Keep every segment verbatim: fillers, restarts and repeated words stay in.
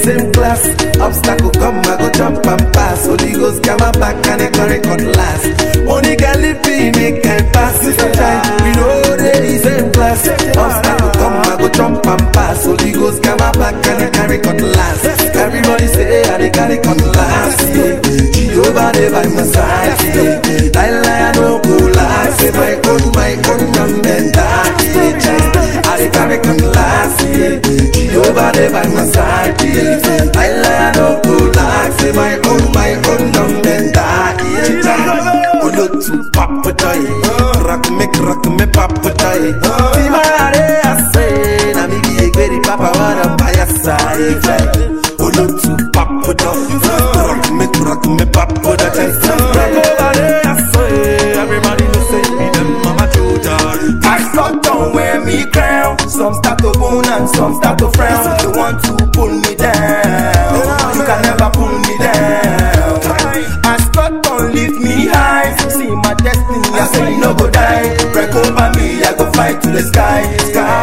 same class. Obstacle come, I go jump and pass. Holy Ghost got my back and they carry cutlass. Only can live me, make I pass. Sister time, we know they the same class. Obstacle come, I go jump and pass. Holy Ghost got my back and they carry cutlass. Everybody say, I they carry cutlass. Jehovah they by my side. I lie, I no go lie. Say my own, my own, I'm mentality. I they carry cutlass. Jehovah they by my side. I lie, I no go lie. Say my own, my own, I'm mentality. Olo to papa joy, rock me, rock me, papa joy. Timare I say, na mi be a great papa wanna buy a side. Olo to papa joy, rock me, rock me, papa joy. Rock over there I say, everybody know say me them mama Joja. I start down wear me crown, some start to bone and some start to frown. They want to pull me down, you can never pull me down. I start down lift me high, see my destiny, I say no go die. Break over me, I go fly to the sky,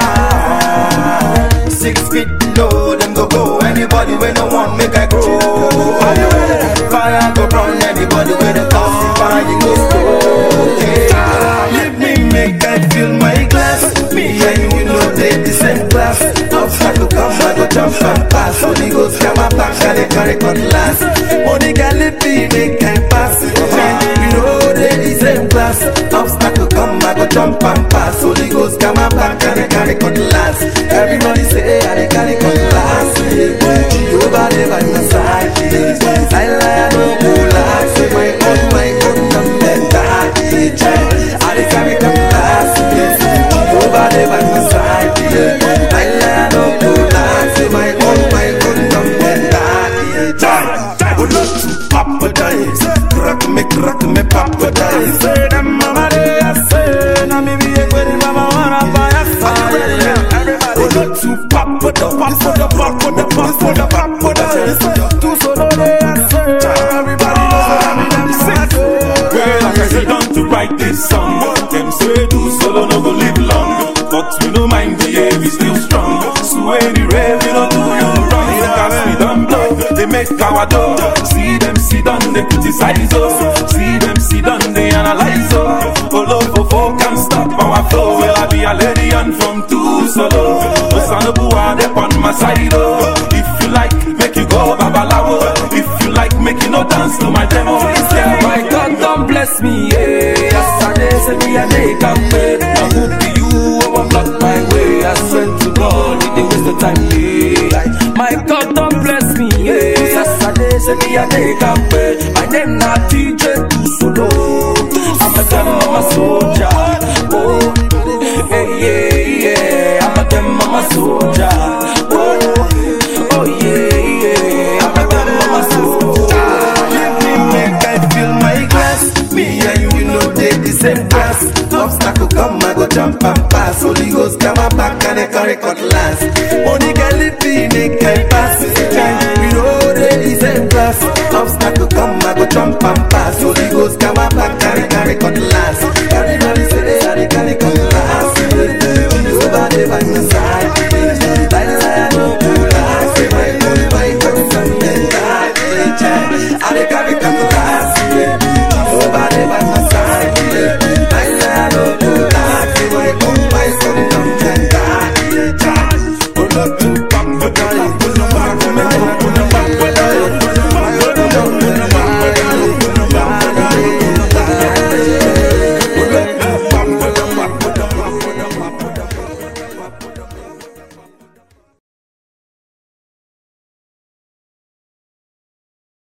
sky. Six feet below, them go go. Anybody when no one make I grow. Fire go run, anybody when the cause fire you go slow. Leave me, make I fill my glass. Me and you know they the same class. Obstacle come, I go jump and pass. Holy Ghost got my back and they carry cutlass. Only can live me, make I pass. You know they the same class. Obstacle come, I go jump and pass. Holy Ghost got my back and they carry cutlass. Everybody say I they carry cutlass. Jehovah they by my side. I lie, I no go lie. Say my own, my own, I'm mentality. I they carry cutlass. Jehovah they by my side. I lie, I no go lie. Say my own, my own, I'm mentality. Oh no, to Papa dies. Rock me, rock me, Papa dies. Say them mama they a say, na me be a good mama wanna buy a side. Oh no, to Papa the Papa the Papa the Papa the Papa dies. To solo they a say, everybody knows I'm in them six. Well, I said done to write this song. Them say do solo no go live long, but we no mind the air we still strong. So any rave we don't do you wrong. Cause we done blood, they make our door. See them see done, they criticize us. See them see done, they analyze us. All over folk can stop our flow. Well, I be a lady and from two solo. No son of boy, they on my side. Oh. If you like, make you go babalawo. If you like, make you no dance to my demo. Yeah, my God, don't bless me. Yeah, yesterday say me a day can pay. Now who be you? Oh, block my way. I swear to God, it waste the time. Yeah. My God, don't bless me. Yeah, yesterday say me a day can pay. My name not T J two solo.